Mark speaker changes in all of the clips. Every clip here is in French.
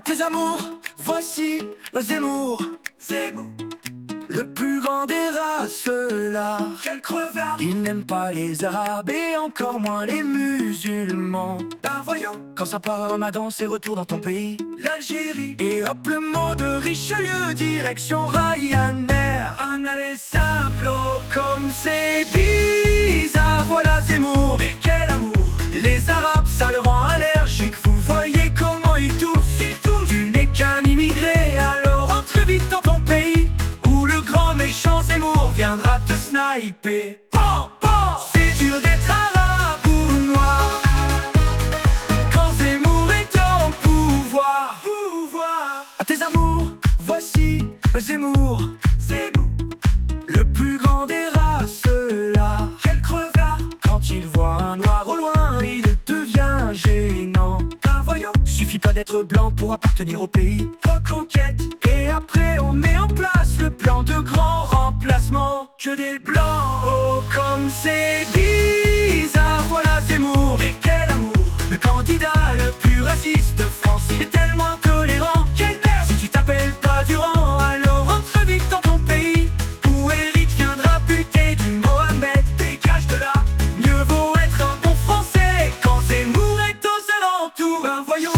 Speaker 1: tes amours, voici le Zemmour. Zemmour, le plus grand des races là. Quel crevard! Il n'aime pas les arabes et encore moins les musulmans. Ben voyons, quand ça part Ramadan, c'est retour dans ton pays, l'Algérie. Et hop, le mot de Richelieu, direction Ryanair. Un aller simple, oh, comme c'est bizarre. Voilà Zemmour, mais quel amour! Les arabes, ça le rend allergique. Vous voyez comment il tousse. Tu n'es qu'un immigré, alors entre vite dans ton pays, où le grand méchant Zemmour viendra te sniper. Pan, pan, c'est dur d'être arabe ou noir quand Zemmour est en pouvoir. À tes amours, voici Zemmour. Zemmour, le plus grand des races là. Quel crevard! Quand il voit un noir au loin, il devient gênant. Ben voyons, suffit pas d'être blanc pour appartenir au pays. Reconquête, et après on met en place le plan de grand remplacement. Que des blancs, oh comme c'est bizarre. Voilà Zemmour, mais quel amour! Le candidat le plus raciste de France, il est tellement intolérant. Quelle merde! Si tu t'appelles pas Durand, alors entre vite dans ton pays, où Eric viendra buter du Mohamed. Dégage de là, mieux vaut être un bon français quand Zemmour est aux alentours. Ben voyons,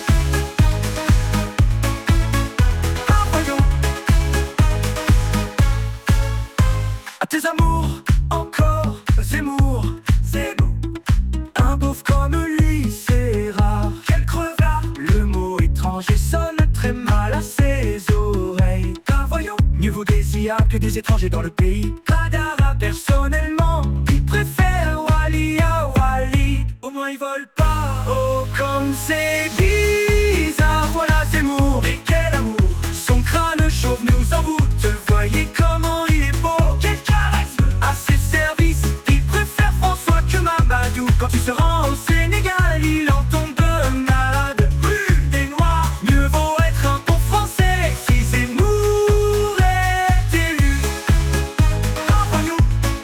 Speaker 1: à tes amours, encore Zemmour. Zemmour, un beauf comme lui, c'est rare. Quel crevard! Le mot étranger sonne très mal à ses oreilles. Ben voyons, mieux vaut des IA que des étrangers dans le pays. Pas d'arabe personnellement, ils préfèrent Wali à Wali. Au moins ils volent pas, oh comme c'est bizarre. Voilà Zemmour, mais quel amour! Son crâne chauve nous envoûte. Voyez comment il est beau. Quel charisme! À ses services, il préfère François que Mamadou. Quand tu seras au Sénégal, il en tombe malade. Des noirs, mieux vaut être un bon français si Zemmour est élu. Ah voyons,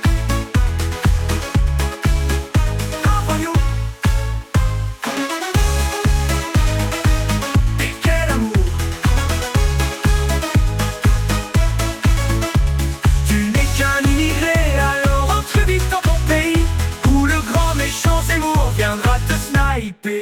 Speaker 1: ah voyons. Et quel amour! Tu n'es qu'un immigré, alors entre vite dans ton pays, où le grand méchant Zemmour viendra te sniper.